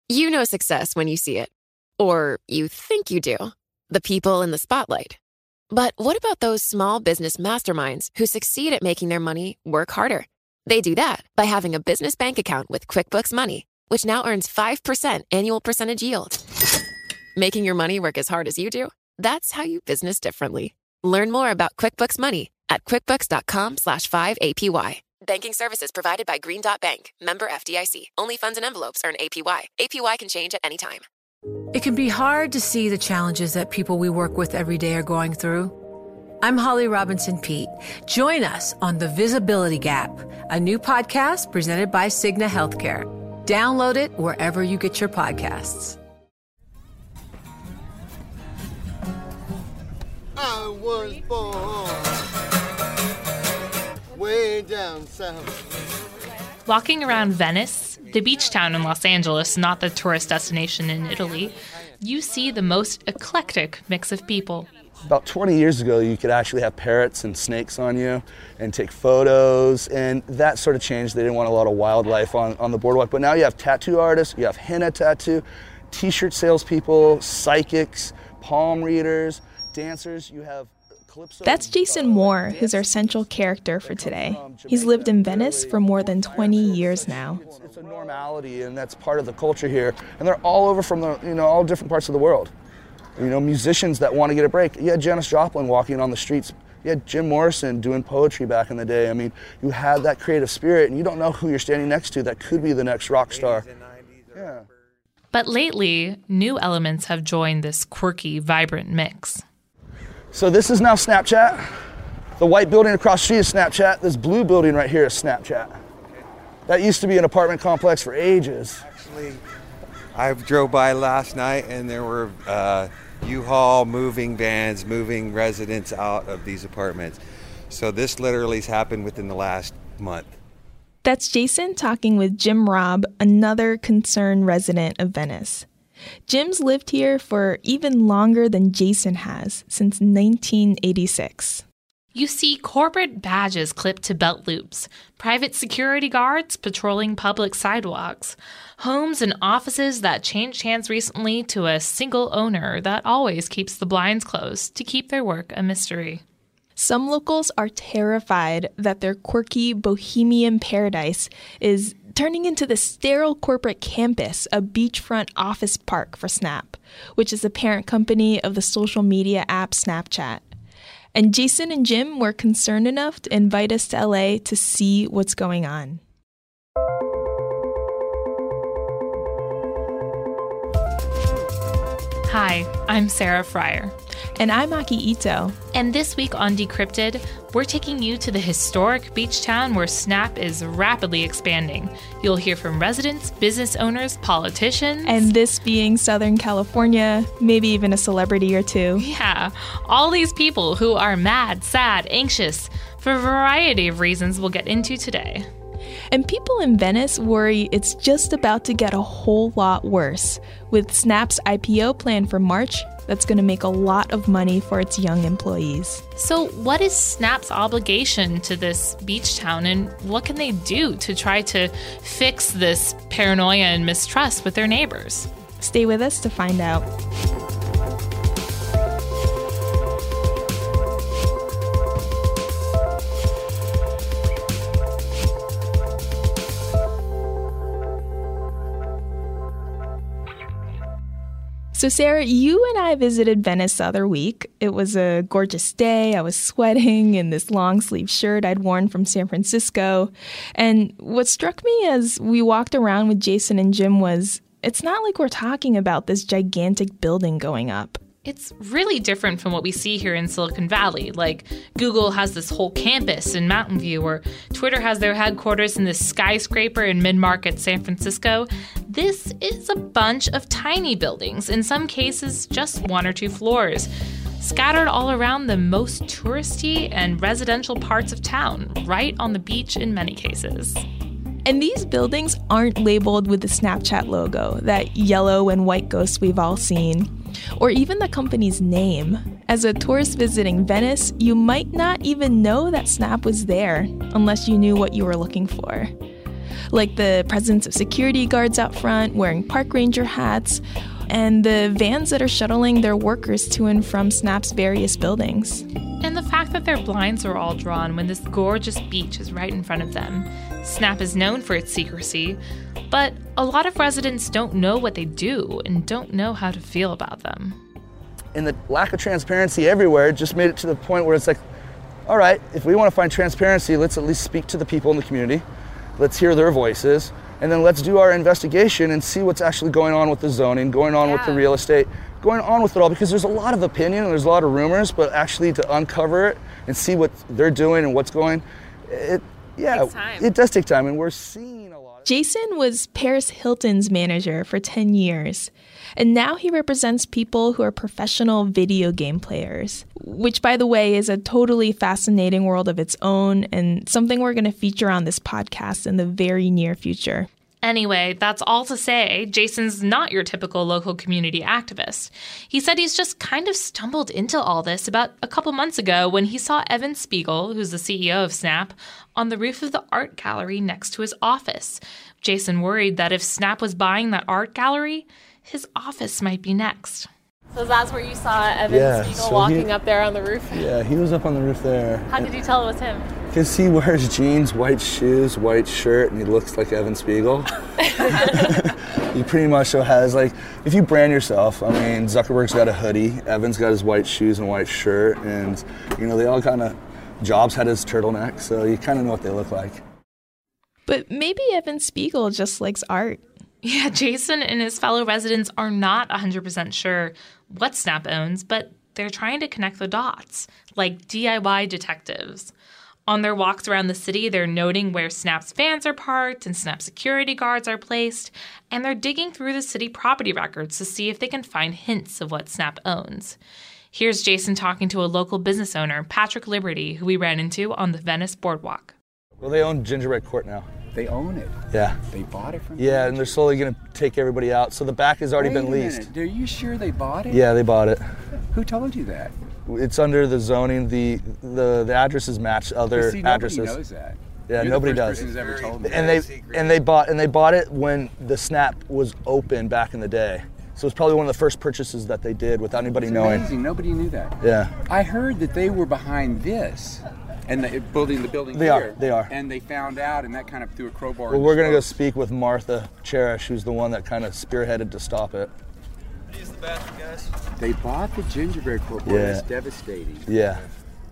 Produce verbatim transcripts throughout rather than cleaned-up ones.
You know success when you see it. Or you think you do. The people in the spotlight. But what about those small business masterminds who succeed at making their money work harder? They do that by having a business bank account with QuickBooks Money, which now earns five percent annual percentage yield. Making your money work as hard as you do? That's how you business differently. Learn more about QuickBooks Money at quickbooks.com slash 5APY. Banking services provided by Green Dot Bank. Member F D I C. Only funds and envelopes earn A P Y. A P Y can change at any time. It can be hard to see the challenges that people we work with every day are going through. I'm Holly Robinson Pete. Join us on The Visibility Gap, a new podcast presented by Cigna Healthcare. Download it wherever you get your podcasts. I was born way down south. Walking around Venice, the beach town in Los Angeles, not the tourist destination in Italy, you see the most eclectic mix of people. About twenty years ago, you could actually have parrots and snakes on you and take photos, and that sort of changed. They didn't want a lot of wildlife on, on the boardwalk. But now you have tattoo artists, you have henna tattoo, t-shirt salespeople, psychics, palm readers, dancers. You have calypso. That's Jason Moore, who's our central character for today. He's lived in Venice for more than twenty years now. It's, it's a normality, and that's part of the culture here. And they're all over from the, you know, all different parts of the world. You know, musicians that want to get a break. You had Janis Joplin walking on the streets. You had Jim Morrison doing poetry back in the day. I mean, you had that creative spirit, and you don't know who you're standing next to that could be the next rock star. Yeah. But lately, new elements have joined this quirky, vibrant mix. So this is now Snapchat. The white building across the street is Snapchat. This blue building right here is Snapchat. That used to be an apartment complex for ages. Actually, I drove by last night, and there were uh, U-Haul moving vans, moving residents out of these apartments. So this literally has happened within the last month. That's Jason talking with Jim Robb, another concerned resident of Venice. Jim's lived here for even longer than Jason has, since nineteen eighty-six. You see corporate badges clipped to belt loops, private security guards patrolling public sidewalks, homes and offices that changed hands recently to a single owner that always keeps the blinds closed to keep their work a mystery. Some locals are terrified that their quirky bohemian paradise is turning into the sterile corporate campus, a beachfront office park for Snap, which is the parent company of the social media app Snapchat. And Jason and Jim were concerned enough to invite us to L A to see what's going on. Hi, I'm Sarah Fryer. And I'm Aki Ito. And this week on Decrypted, we're taking you to the historic beach town where Snap is rapidly expanding. You'll hear from residents, business owners, politicians. And this being Southern California, maybe even a celebrity or two. Yeah, all these people who are mad, sad, anxious, for a variety of reasons we'll get into today. And people in Venice worry it's just about to get a whole lot worse, with Snap's I P O planned for March that's going to make a lot of money for its young employees. So what is Snap's obligation to this beach town, and what can they do to try to fix this paranoia and mistrust with their neighbors? Stay with us to find out. So Sarah, you and I visited Venice the other week. It was a gorgeous day. I was sweating in this long sleeve shirt I'd worn from San Francisco. And what struck me as we walked around with Jason and Jim was, it's not like we're talking about this gigantic building going up. It's really different from what we see here in Silicon Valley. Like, Google has this whole campus in Mountain View, or Twitter has their headquarters in this skyscraper in mid-market San Francisco. This is a bunch of tiny buildings, in some cases just one or two floors, scattered all around the most touristy and residential parts of town, right on the beach in many cases. And these buildings aren't labeled with the Snapchat logo, that yellow and white ghost we've all seen, or even the company's name. As a tourist visiting Venice, you might not even know that Snap was there unless you knew what you were looking for. like the presence of security guards out front wearing park ranger hats, and the vans that are shuttling their workers to and from Snap's various buildings. And the fact that their blinds are all drawn when this gorgeous beach is right in front of them. Snap is known for its secrecy, but a lot of residents don't know what they do and don't know how to feel about them. And the lack of transparency everywhere just made it to the point where it's like, all right, if we want to find transparency, let's at least speak to the people in the community. Let's hear their voices. And then let's do our investigation and see what's actually going on with the zoning, going on yeah. with the real estate, going on with it all, because there's a lot of opinion and there's a lot of rumors, but actually to uncover it and see what they're doing and what's going, it, yeah, it does take time, and we're seeing a lot. Jason was Paris Hilton's manager for ten years, and now he represents people who are professional video game players, which, by the way, is a totally fascinating world of its own and something we're going to feature on this podcast in the very near future. Anyway, that's all to say, Jason's not your typical local community activist. He said he's just kind of stumbled into all this about a couple months ago when he saw Evan Spiegel, who's the C E O of Snap, on the roof of the art gallery next to his office. Jason worried that if Snap was buying that art gallery, his office might be next. So that's where you saw Evan yeah, Spiegel so walking he, up there on the roof? Yeah, he was up on the roof there. How did you tell it was him? Because he wears jeans, white shoes, white shirt, and he looks like Evan Spiegel. He pretty much has, like, if you brand yourself, I mean, Zuckerberg's got a hoodie, Evan's got his white shoes and white shirt, and, you know, they all kind of, Jobs had his turtleneck, so you kind of know what they look like. But maybe Evan Spiegel just likes art. Yeah, Jason and his fellow residents are not one hundred percent sure what Snap owns, but they're trying to connect the dots, like D I Y detectives. On their walks around the city, they're noting where Snap's vans are parked and Snap security guards are placed, and they're digging through the city property records to see if they can find hints of what Snap owns. Here's Jason talking to a local business owner, Patrick Liberty, who we ran into on the Venice Boardwalk. Well, they own Gingerbread Court now. They own it. Yeah. They bought it from Yeah, and they're slowly going to take everybody out. So the back has already Wait been a leased. Minute. Are you sure they bought it? Yeah, they bought it. Who told you that? It's under the zoning. The the, the addresses match other see, addresses. Nobody knows that. Yeah, You're nobody the first does. person who's ever told me. And they and they bought and they bought it when the Snap was open back in the day. So it's probably one of the first purchases that they did without anybody it's knowing. Amazing. Nobody knew that. Yeah. I heard that they were behind this. And the, building the building they here. are, they are. And they found out, and that kind of threw a crowbar. Well, we're going to go speak with Martha Cherish, who's the one that kind of spearheaded to stop it. Use the bathroom, guys. They bought the Gingerbread Court. Boy, Yeah. That's devastating. Yeah.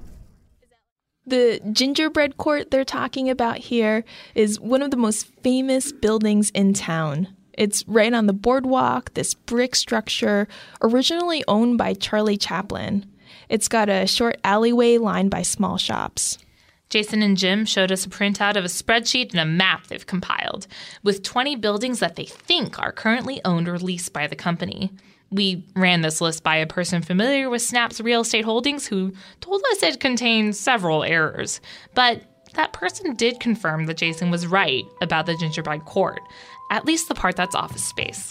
The Gingerbread Court they're talking about here is one of the most famous buildings in town. It's right on the boardwalk, this brick structure, originally owned by Charlie Chaplin. It's got a short alleyway lined by small shops. Jason and Jim showed us a printout of a spreadsheet and a map they've compiled, with twenty buildings that they think are currently owned or leased by the company. We ran this list by a person familiar with Snap's real estate holdings who told us it contained several errors. But that person did confirm that Jason was right about the Gingerbread Court, at least the part that's office space.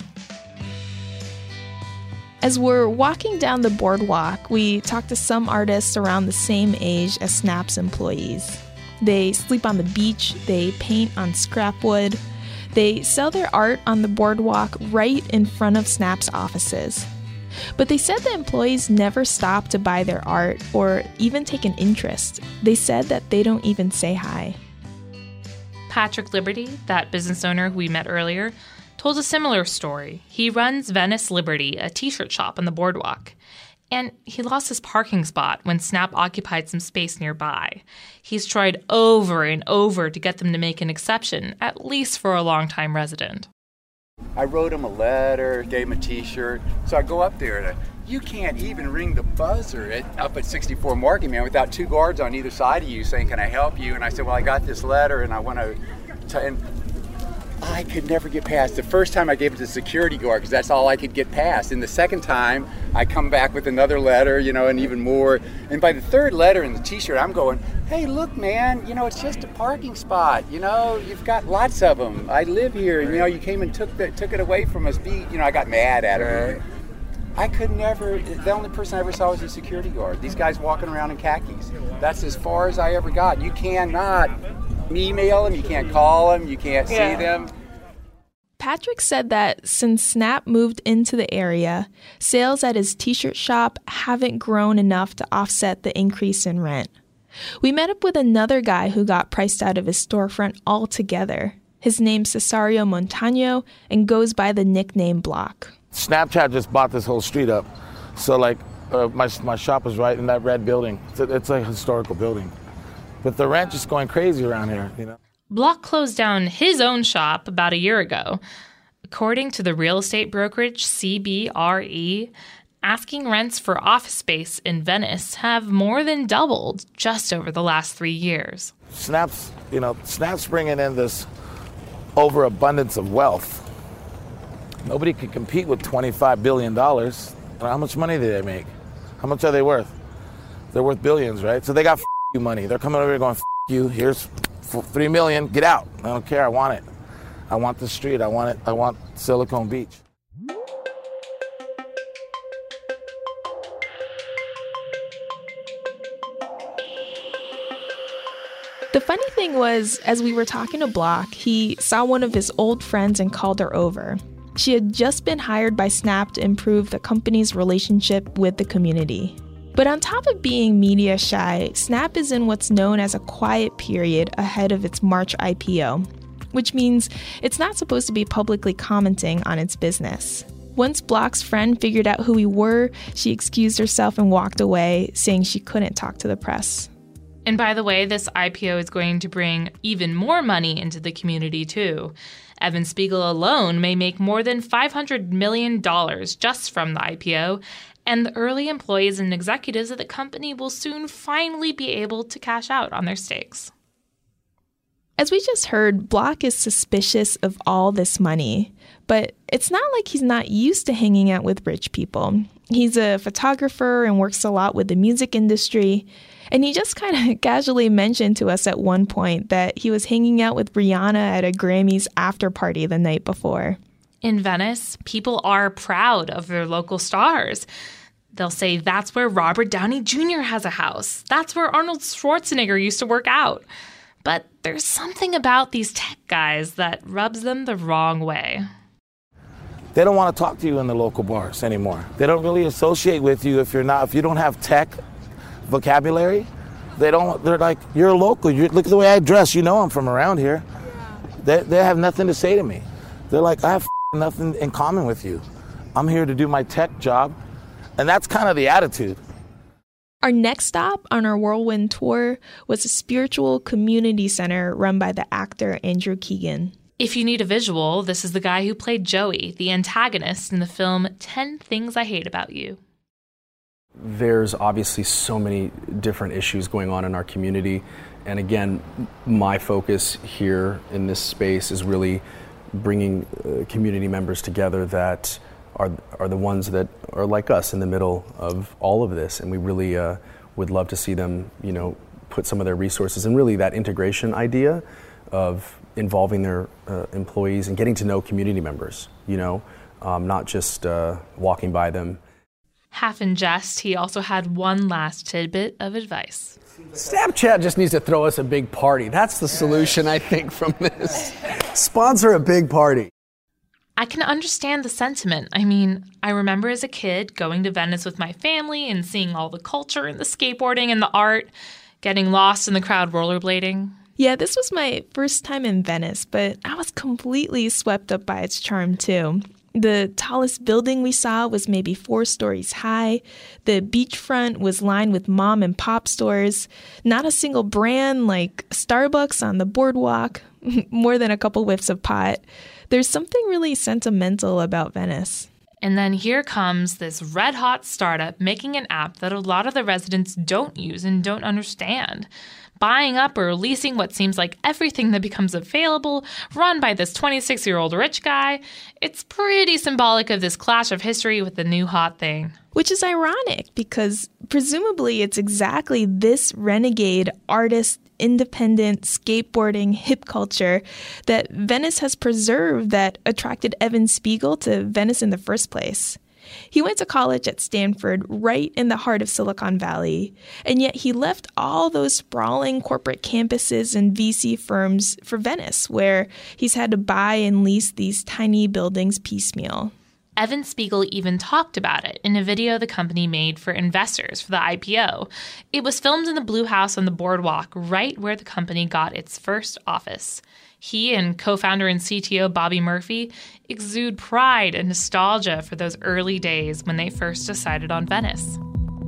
As we're walking down the boardwalk, we talk to some artists around the same age as Snap's employees. They sleep on the beach, they paint on scrap wood, they sell their art on the boardwalk right in front of Snap's offices. But they said the employees never stop to buy their art or even take an interest. They said that they don't even say hi. Patrick Liberty, that business owner who we met earlier, told a similar story. He runs Venice Liberty, a t-shirt shop on the boardwalk. And he lost his parking spot when Snap occupied some space nearby. He's tried over and over to get them to make an exception, at least for a longtime resident. I wrote him a letter, gave him a t-shirt. So I go up there and I, you can't even ring the buzzer at, up at sixty-four Market Man without two guards on either side of you saying, can I help you? And I said, well, I got this letter and I want to... And I could never get past. The first time I gave it to the security guard because that's all I could get past. And the second time I come back with another letter, you know, and even more. And by the third letter in the t-shirt, I'm going, hey, look, man, you know, it's just a parking spot. You know, you've got lots of them. I live here. And, you know, you came and took the, took it away from us. Be, you know, I got mad at him. I could never, the only person I ever saw was the security guard. These guys walking around in khakis. That's as far as I ever got. You cannot email them, you can't call them, you can't Yeah. see them. Patrick said that since Snap moved into the area, sales at his t-shirt shop haven't grown enough to offset the increase in rent. We met up with another guy who got priced out of his storefront altogether. His name's Cesario Montano and goes by the nickname Block. Snapchat just bought this whole street up. So like uh, my my shop is right in that red building. It's a, it's a historical building. But the rent just going crazy around here, you know. Block closed down his own shop about a year ago. According to the real estate brokerage C B R E, asking rents for office space in Venice have more than doubled just over the last three years. Snap's, you know, Snap's bringing in this overabundance of wealth. Nobody can compete with twenty-five billion dollars. How much money do they make? How much are they worth? They're worth billions, right? So they got f- you money. They're coming over here going, f- you, here's f- three million, get out. I don't care, I want it. I want the street, I want it, I want Silicon Beach. The funny thing was, as we were talking to Block, he saw one of his old friends and called her over. She had just been hired by Snap to improve the company's relationship with the community. But on top of being media shy, Snap is in what's known as a quiet period ahead of its March I P O, which means it's not supposed to be publicly commenting on its business. Once Block's friend figured out who we were, she excused herself and walked away, saying she couldn't talk to the press. And by the way, this I P O is going to bring even more money into the community, too. Evan Spiegel alone may make more than five hundred million dollars just from the I P O, and the early employees and executives of the company will soon finally be able to cash out on their stakes. As we just heard, Block is suspicious of all this money, but it's not like he's not used to hanging out with rich people. He's a photographer and works a lot with the music industry. And he just kind of casually mentioned to us at one point that he was hanging out with Rihanna at a Grammys after party the night before. In Venice, people are proud of their local stars. They'll say that's where Robert Downey Junior has a house. That's where Arnold Schwarzenegger used to work out. But there's something about these tech guys that rubs them the wrong way. They don't want to talk to you in the local bars anymore. They don't really associate with you if you're not, if you don't have tech vocabulary. They don't, they're like, you're a local. You're, look at the way I dress. You know I'm from around here. They, they have nothing to say to me. They're like, I have f- nothing in common with you. I'm here to do my tech job. And that's kind of the attitude. Our next stop on our whirlwind tour was a spiritual community center run by the actor Andrew Keegan. If you need a visual, this is the guy who played Joey, the antagonist in the film ten Things I Hate About You. There's obviously so many different issues going on in our community. And again, my focus here in this space is really bringing uh, community members together that are are the ones that are like us in the middle of all of this. And we really uh, would love to see them, you know, put some of their resources and really that integration idea of involving their uh, employees and getting to know community members, you know, um, not just uh, walking by them. Half in jest, he also had one last tidbit of advice. Snapchat just needs to throw us a big party. That's the solution, I think, from this. Sponsor a big party. I can understand the sentiment. I mean, I remember as a kid going to Venice with my family and seeing all the culture and the skateboarding and the art, getting lost in the crowd rollerblading. Yeah, this was my first time in Venice, but I was completely swept up by its charm, too. The tallest building we saw was maybe four stories high. The beachfront was lined with mom and pop stores. Not a single brand like Starbucks on the boardwalk. More than a couple whiffs of pot. There's something really sentimental about Venice. And then here comes this red-hot startup making an app that a lot of the residents don't use and don't understand. Buying up or leasing what seems like everything that becomes available, run by this twenty-six-year-old rich guy. It's pretty symbolic of this clash of history with the new hot thing. Which is ironic because presumably it's exactly this renegade artist, independent, skateboarding, hip culture that Venice has preserved that attracted Evan Spiegel to Venice in the first place. He went to college at Stanford, right in the heart of Silicon Valley, and yet he left all those sprawling corporate campuses and V C firms for Venice, where he's had to buy and lease these tiny buildings piecemeal. Evan Spiegel even talked about it in a video the company made for investors for the I P O. It was filmed in the Blue House on the boardwalk, right where the company got its first office. He and co-founder and C T O Bobby Murphy exude pride and nostalgia for those early days when they first decided on Venice.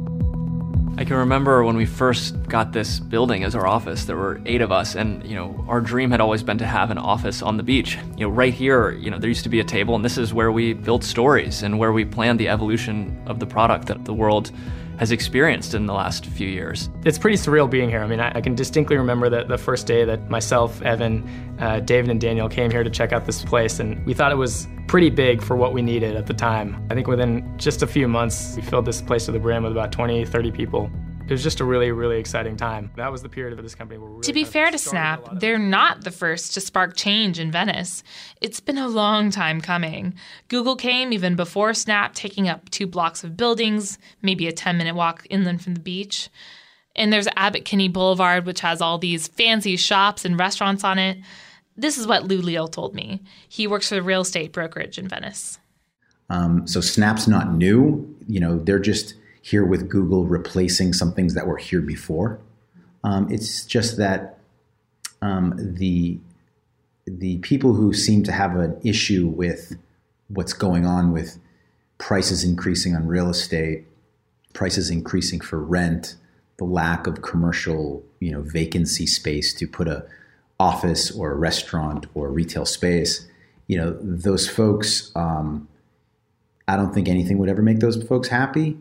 I can remember when we first got this building as our office, there were eight of us, and you know, our dream had always been to have an office on the beach. You know, right here, you know, there used to be a table, and this is where we built stories and where we planned the evolution of the product that the world has experienced in the last few years. It's pretty surreal being here. I mean, I, I can distinctly remember that the first day that myself, Evan, uh, David, and Daniel came here to check out this place, and we thought it was pretty big for what we needed at the time. I think within just a few months, we filled this place to the brim with about twenty, thirty people. It was just a really, really exciting time. That was the period of this company where we really To be fair to Snap, they're not the first to spark change in Venice. It's been a long time coming. Google came even before Snap, taking up two blocks of buildings, maybe a ten-minute walk inland from the beach. And there's Abbot Kinney Boulevard, which has all these fancy shops and restaurants on it. This is what Lou Leal told me. He works for the real estate brokerage in Venice. Um, so Snap's not new. You know, they're just here with Google replacing some things that were here before. Um, it's just that um, the the people who seem to have an issue with what's going on with prices increasing on real estate, prices increasing for rent, the lack of commercial, you know, vacancy space to put a office or a restaurant or retail space, you know, those folks, um, I don't think anything would ever make those folks happy.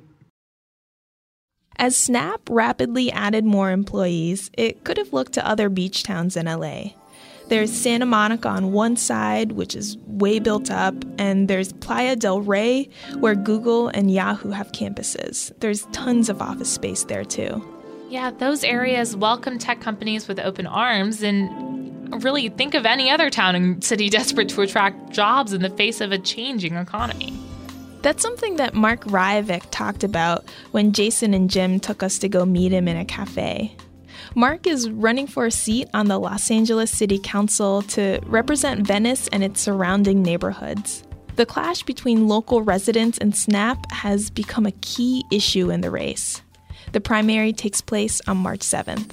As Snap rapidly added more employees, it could have looked to other beach towns in L A. There's Santa Monica on one side, which is way built up, and there's Playa del Rey, where Google and Yahoo have campuses. There's tons of office space there, too. Yeah, those areas welcome tech companies with open arms, and really think of any other town and city desperate to attract jobs in the face of a changing economy. That's something that Mark Rajavec talked about when Jason and Jim took us to go meet him in a cafe. Mark is running for a seat on the Los Angeles City Council to represent Venice and its surrounding neighborhoods. The clash between local residents and Snap has become a key issue in the race. The primary takes place on March seventh.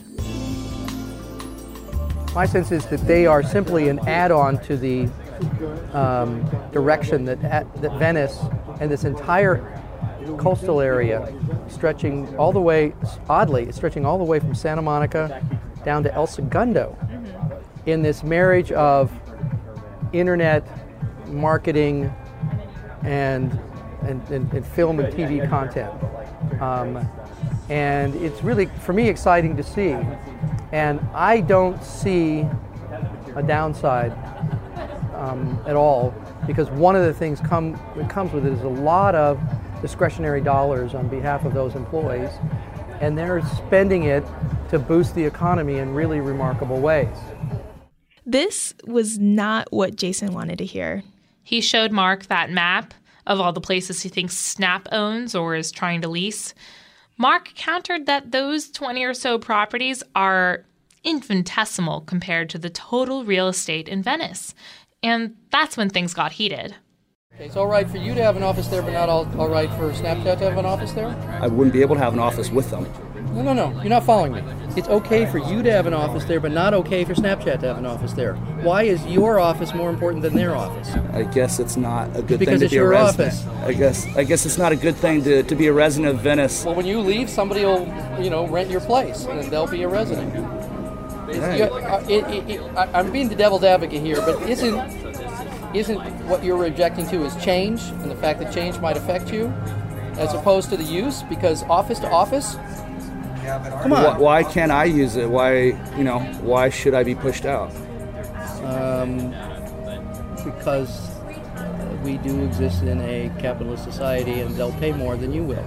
My sense is that they are simply an add-on to the um, direction that, that Venice and this entire coastal area, stretching all the way, oddly, stretching all the way from Santa Monica down to El Segundo, mm-hmm. in this marriage of internet marketing and and, and, and film and T V content. Um, and it's really, for me, exciting to see. And I don't see a downside um, at all, because one of the things come, it comes with it is a lot of discretionary dollars on behalf of those employees, and they're spending it to boost the economy in really remarkable ways. This was not what Jason wanted to hear. He showed Mark that map of all the places he thinks Snap owns or is trying to lease. Mark countered that those twenty or so properties are infinitesimal compared to the total real estate in Venice. And that's when things got heated. Okay, it's all right for you to have an office there, but not all, all right for Snapchat to have an office there? I wouldn't be able to have an office with them. No, no, no. You're not following me. It's okay for you to have an office there, but not okay for Snapchat to have an office there. Why is your office more important than their office? I guess it's not a good because thing to it's be a your resident. office. I guess I guess it's not a good thing to, to be a resident of Venice. Well, when you leave, somebody will, you know, rent your place, and they'll be a resident. Right. It, it, it, I, I'm being the devil's advocate here, but isn't isn't what you're objecting to is change, and the fact that change might affect you, as opposed to the use? Because office to office. Come on. Why, why can't I use it? Why, you know, why should I be pushed out? Um, because uh, we do exist in a capitalist society, and they'll pay more than you will.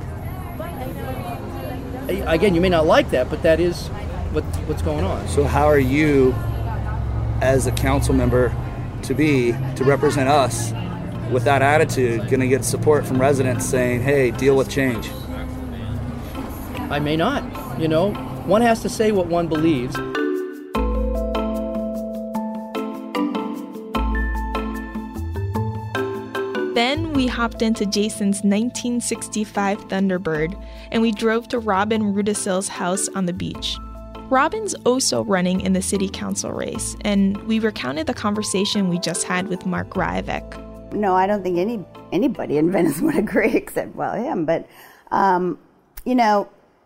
Again, you may not like that, but that is what, what's going on. So how are you, as a council member, to be, to represent us, with that attitude going to get support from residents saying, hey, deal with change? I may not. You know, one has to say what one believes. Then we hopped into Jason's nineteen sixty-five Thunderbird, and we drove to Robin Rudisill's house on the beach. Robin's also running in the city council race, and we recounted the conversation we just had with Mark Rajavec. No, I don't think any anybody in Venice would agree except, well, him. But, um, you know,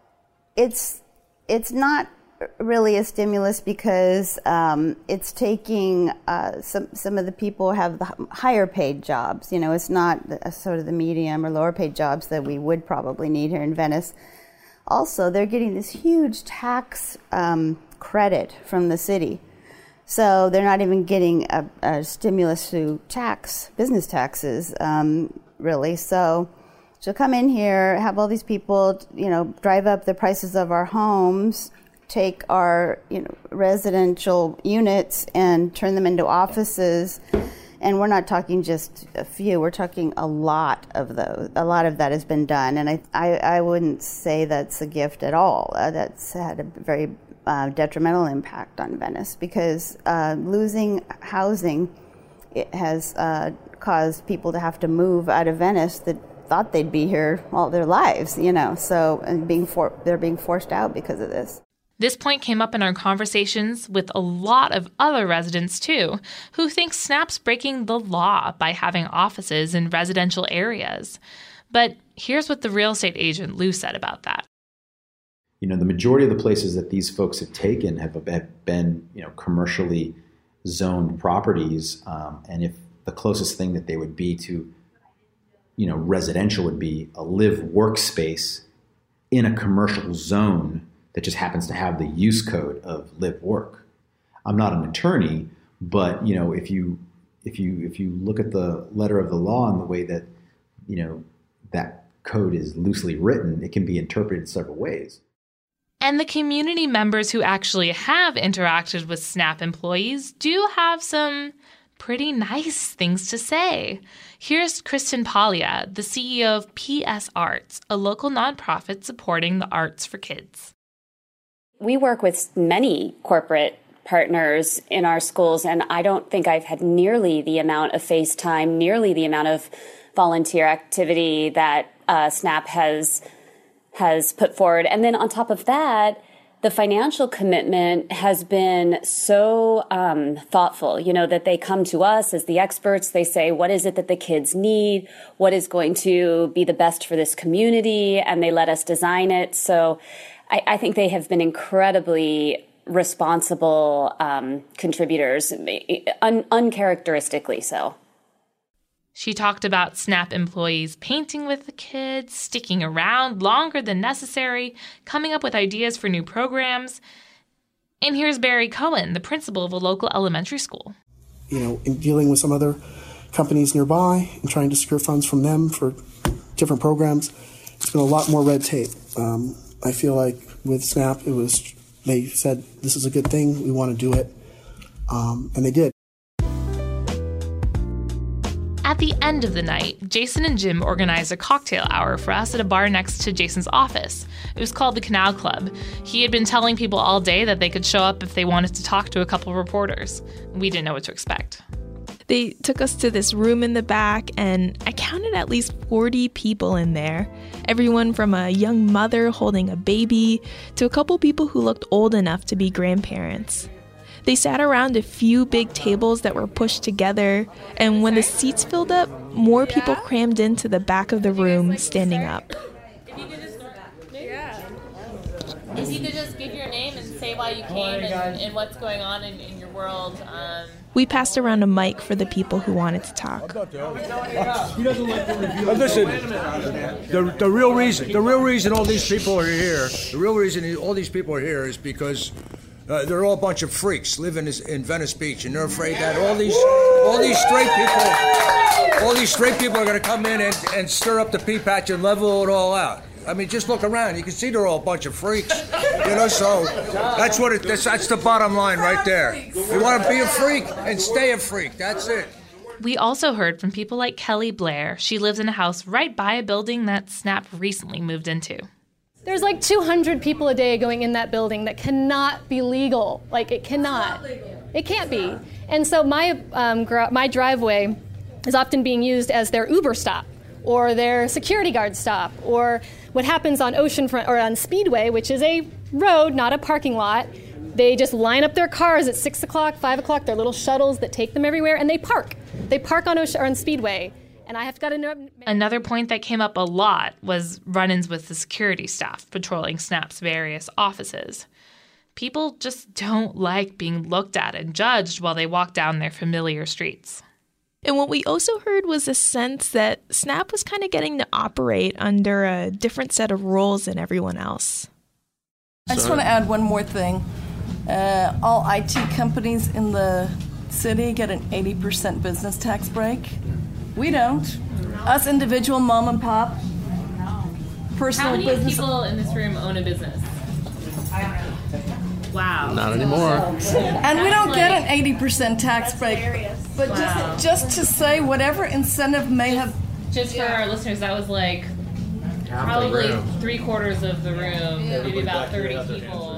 it's it's not really a stimulus because um, it's taking uh, some some of the people who have the higher paid jobs. You know, it's not the, sort of the medium or lower paid jobs that we would probably need here in Venice. Also, they're getting this huge tax um, credit from the city. So they're not even getting a, a stimulus through tax, business taxes, um, really. So she'll come in here, have all these people, you know, drive up the prices of our homes, take our, you know, residential units and turn them into offices. And we're not talking just a few, we're talking a lot of those. A lot of that has been done. And I, I, I wouldn't say that's a gift at all. Uh, that's had a very uh, detrimental impact on Venice because uh, losing housing it has uh, caused people to have to move out of Venice that thought they'd be here all their lives, you know. So and being for, they're being forced out because of this. This point came up in our conversations with a lot of other residents, too, who think Snap's breaking the law by having offices in residential areas. But here's what the real estate agent Lou said about that. You know, the majority of the places that these folks have taken have been, you know, commercially zoned properties. Um, and if the closest thing that they would be to, you know, residential would be a live workspace in a commercial zone that just happens to have the use code of live work. I'm not an attorney, but you know, if you if you if you look at the letter of the law and the way that, you know, that code is loosely written, it can be interpreted several ways. And the community members who actually have interacted with Snap employees do have some pretty nice things to say. Here's Kristen Paglia, the C E O of P S Arts, a local nonprofit supporting the arts for kids. We work with many corporate partners in our schools, and I don't think I've had nearly the amount of face time, nearly the amount of volunteer activity that uh, Snap has has put forward. And then on top of that, the financial commitment has been so um, thoughtful, you know, that they come to us as the experts. They say, what is it that the kids need? What is going to be the best for this community? And they let us design it. So I, I think they have been incredibly responsible um, contributors, un- uncharacteristically so. She talked about Snap employees painting with the kids, sticking around longer than necessary, coming up with ideas for new programs. And here's Barry Cohen, the principal of a local elementary school. You know, in dealing with some other companies nearby and trying to secure funds from them for different programs, it's been a lot more red tape. Um, I feel like with Snap, it was, they said, this is a good thing, we want to do it, um, and they did. At the end of the night, Jason and Jim organized a cocktail hour for us at a bar next to Jason's office. It was called the Canal Club. He had been telling people all day that they could show up if they wanted to talk to a couple reporters. We didn't know what to expect. They took us to this room in the back, and I counted at least forty people in there. Everyone from a young mother holding a baby to a couple people who looked old enough to be grandparents. They sat around a few big tables that were pushed together, and when the seats filled up, more people crammed into the back of the room, standing up. If you could just give your name and say why you came and, and what's going on in, in your world. Um, We passed around a mic for the people who wanted to talk. He doesn't like the review. Listen, the, the real reason, the real reason all these people are here, the real reason all these people are here is because uh, they're all a bunch of freaks living in Venice Beach, and they're afraid that all these, all these straight people, all these straight people are going to come in and, and stir up the pea patch and level it all out. I mean, just look around. You can see they're all a bunch of freaks, you know, so that's what it, that's, that's the bottom line right there. You want to be a freak and stay a freak. That's it. We also heard from people like Kelly Blair. She lives in a house right by a building that Snap recently moved into. There's like two hundred people a day going in that building that cannot be legal. Like, it cannot. It can't be. And so my um, gr- my driveway is often being used as their Uber stop or their security guard stop, or what happens on Oceanfront or on Speedway, which is a road, not a parking lot. They just line up their cars at six o'clock, five o'clock, their little shuttles that take them everywhere, and they park. They park on Ocean or on Speedway. And I have got to... Another point that came up a lot was run-ins with the security staff patrolling Snap's various offices. People just don't like being looked at and judged while they walk down their familiar streets. And what we also heard was a sense that Snap was kind of getting to operate under a different set of rules than everyone else. I just want to add one more thing. Uh, all I T companies in the city get an eighty percent business tax break. We don't. Us individual mom and pop, personal How many business. people in this room own a business? Wow. Not anymore. And we don't get an eighty percent tax break. But Wow. just, just to say, whatever incentive may have... Just for our listeners, that was like probably three quarters of the room, maybe about thirty people.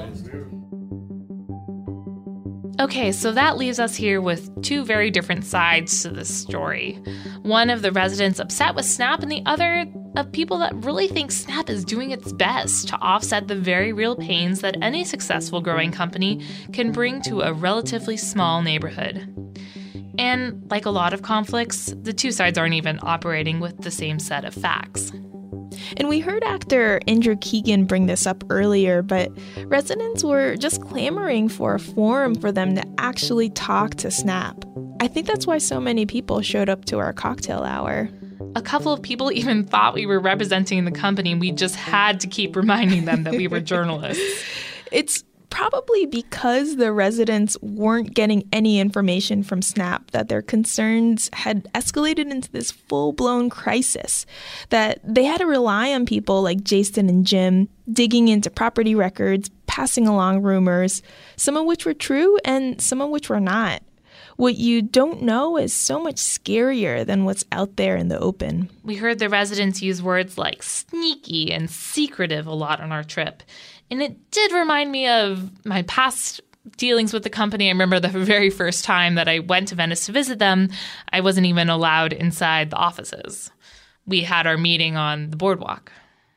Okay, so that leaves us here with two very different sides to this story. One of the residents upset with Snap, and the other of people that really think Snap is doing its best to offset the very real pains that any successful growing company can bring to a relatively small neighborhood. And like a lot of conflicts, the two sides aren't even operating with the same set of facts. And we heard actor Andrew Keegan bring this up earlier, but residents were just clamoring for a forum for them to actually talk to Snap. I think that's why so many people showed up to our cocktail hour. A couple of people even thought we were representing the company, and we just had to keep reminding them that we were journalists. It's probably because the residents weren't getting any information from Snap that their concerns had escalated into this full-blown crisis, that they had to rely on people like Jason and Jim digging into property records, passing along rumors, some of which were true and some of which were not. What you don't know is so much scarier than what's out there in the open. We heard the residents use words like sneaky and secretive a lot on our trip. And it did remind me of my past dealings with the company. I remember the very first time that I went to Venice to visit them, I wasn't even allowed inside the offices. We had our meeting on the boardwalk.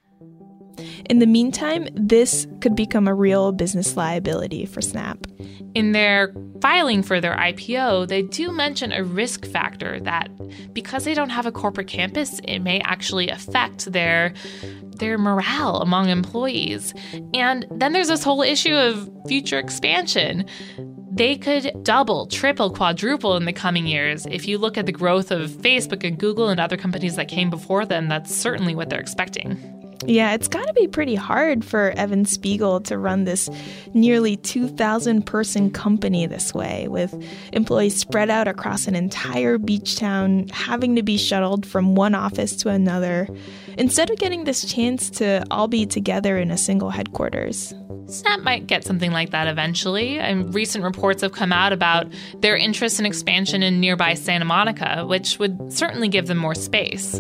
In the meantime, this could become a real business liability for Snap. In their filing for their I P O, they do mention a risk factor that because they don't have a corporate campus, it may actually affect their their morale among employees. And then there's this whole issue of future expansion. They could double, triple, quadruple in the coming years. If you look at the growth of Facebook and Google and other companies that came before them, that's certainly what they're expecting. Yeah, it's got to be pretty hard for Evan Spiegel to run this nearly two thousand person company this way, with employees spread out across an entire beach town, having to be shuttled from one office to another, instead of getting this chance to all be together in a single headquarters. Snap might get something like that eventually. And recent reports have come out about their interest in expansion in nearby Santa Monica, which would certainly give them more space.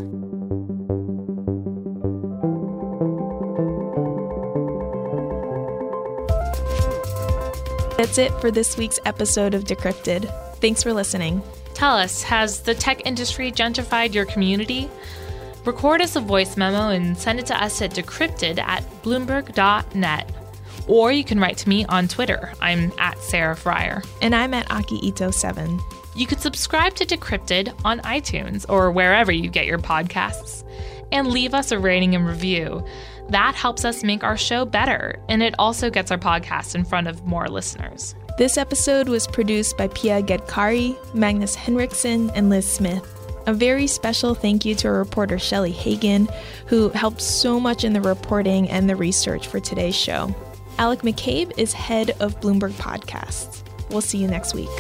That's it for this week's episode of Decrypted. Thanks for listening. Tell us, has the tech industry gentrified your community? Record us a voice memo and send it to us at decrypted at bloomberg dot net. Or you can write to me on Twitter. I'm at Sarah Fryer. And I'm at Aki Ito seven. You can subscribe to Decrypted on iTunes or wherever you get your podcasts. And leave us a rating and review. That helps us make our show better, and it also gets our podcast in front of more listeners. This episode was produced by Pia Gedkari, Magnus Henriksen, and Liz Smith. A very special thank you to our reporter Shelley Hagan, who helped so much in the reporting and the research for today's show. Alec McCabe is head of Bloomberg Podcasts. We'll see you next week.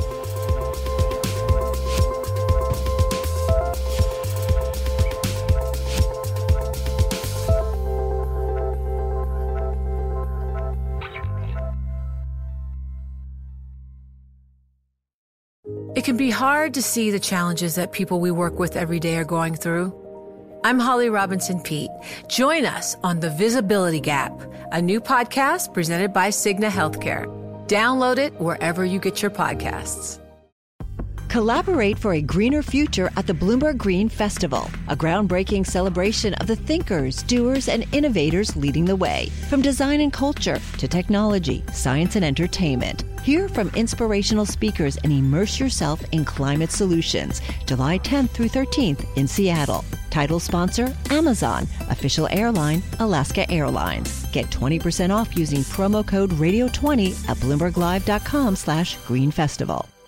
It can be hard to see the challenges that people we work with every day are going through. I'm Holly Robinson Peete. Join us on The Visibility Gap, a new podcast presented by Cigna Healthcare. Download it wherever you get your podcasts. Collaborate for a greener future at the Bloomberg Green Festival, a groundbreaking celebration of the thinkers, doers, and innovators leading the way. From design and culture to technology, science, and entertainment. Hear from inspirational speakers and immerse yourself in climate solutions. July tenth through thirteenth in Seattle. Title sponsor, Amazon. Official airline, Alaska Airlines. Get twenty percent off using promo code radio twenty at bloomberg live dot com slash green festival.